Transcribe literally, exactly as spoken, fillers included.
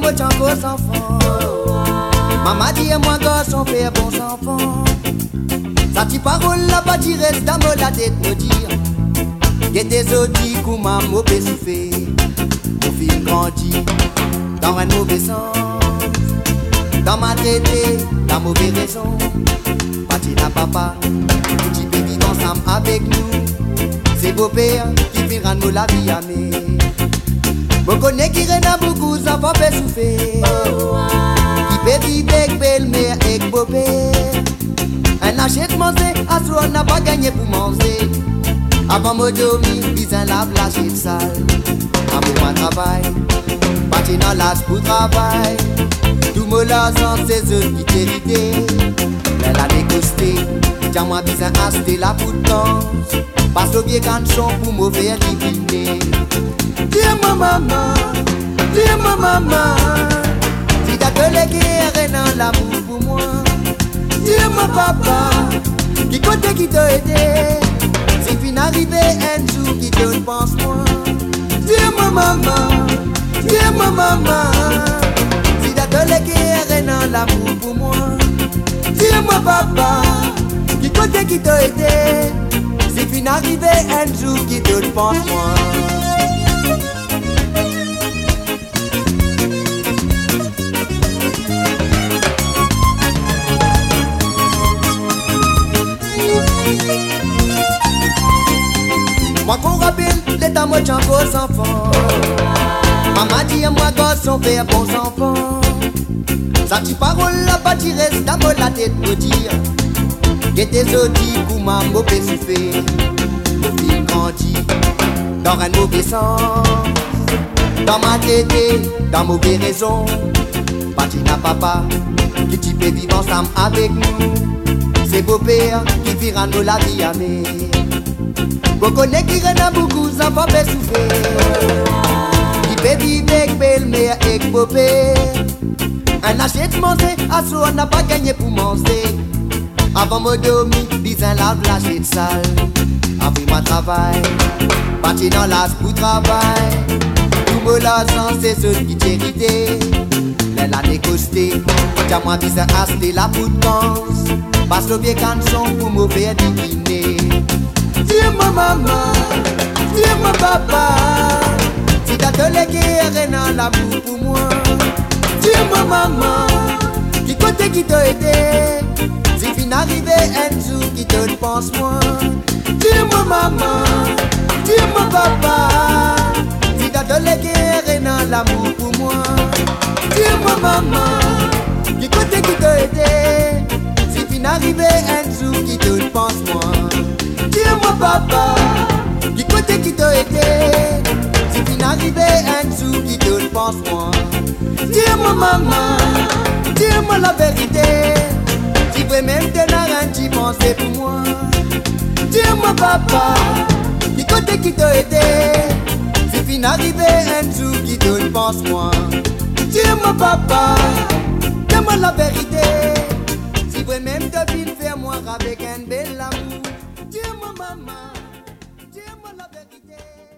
moi j'en gros enfants. Maman dit et moi garçon fait bons enfants. Ça ti parole là pas tu restes dans la tête me dire. Que tes outils comme ma mauvais soufflé. Mon fils grandit dans un mauvais sens. Dans ma tête, dans mauvaise raison. Patina papa, tu peux vivre ensemble avec nous. C'est beau-père qui fait rendre la vie à mes. Vous connaissez qui rena beaucoup, ça va pas souffrir. Qui peut vivre avec belle-mère et beau-père. Un achète manger, à soi n'a pas gagné pour manger. Avant me dormir, ils en lavent la chute sale. Avant mon travail, patina l'âge pour travail. Tout me l'a sans ses œufs qui t'hérité. Elle a décosté, tiens moi besoin acheter la potence. Passe le vieux canchon pour me faire diviner. Dis-moi maman, dis-moi maman, si t'as que les guerres dans l'amour pour moi. Dis-moi papa, qui côté qui t'a aidé. Si fin arrivé un jour qui te pense moi. Dis-moi maman, dis-moi maman, si t'as que les guerres dans l'amour pour moi. Dis-moi papa, qui côté qui t'a aidé. Si fin arrivé un jour qui te pense moi. Moi qu'on rappelle l'état moi j'en gros enfants. Maman dit à moi garçon fait bons enfants. Ça ti parole là pas tu restes dans la tête me dire. Que tes outils pour ma mauvaise soufflé. Mon fils grandit dans un mauvais sens. Dans ma tête, dans mauvaise raison. Patina papa, qui tu peux vivre ensemble avec nous. C'est beau-père qui fait rendre la vie à mes. Vous connaissez qui rena beaucoup, ça va pas souffrir. Qui peut vivre avec belle-mère et beau-père. Un achète manger, à soi n'a pas gagné pour manger. Avant me dormir, disant lave la chute sale. Après moi travail, parti dans l'âge pour travail. Tout me l'argent, c'est ce qui t'hérité. Elle a décosté, tiens moi disant acheter la potence. Passe le vieux canchon pour me faire diviner. Dis-moi maman, dis-moi papa, si t'as de les guerres dans l'amour pour moi. Dis-moi maman, qui côté qui t'a aidé. Si fin arrivé un jour qui te pense moi. Dis-moi maman, dis-moi papa, si t'as de les guerres dans l'amour pour moi. Dis-moi maman, qui côté qui t'a aidé. Si fin arrivé un jour qui te pense moi. Dis-moi papa, qui côté qui t'a aidé. Si fin arrivé un jour qui te pense moi. Dis-moi maman, dis-moi la vérité. Si vraiment t'es là rien t'y penser pour moi. Dis-moi papa, qui côté qui t'a aidé. Si fin arrivé un jour qui te pense moi. Dis-moi papa, dis-moi la vérité. Si vraiment t'es venu faire moi avec un bel amour. Dis-moi maman, dis-moi la vérité.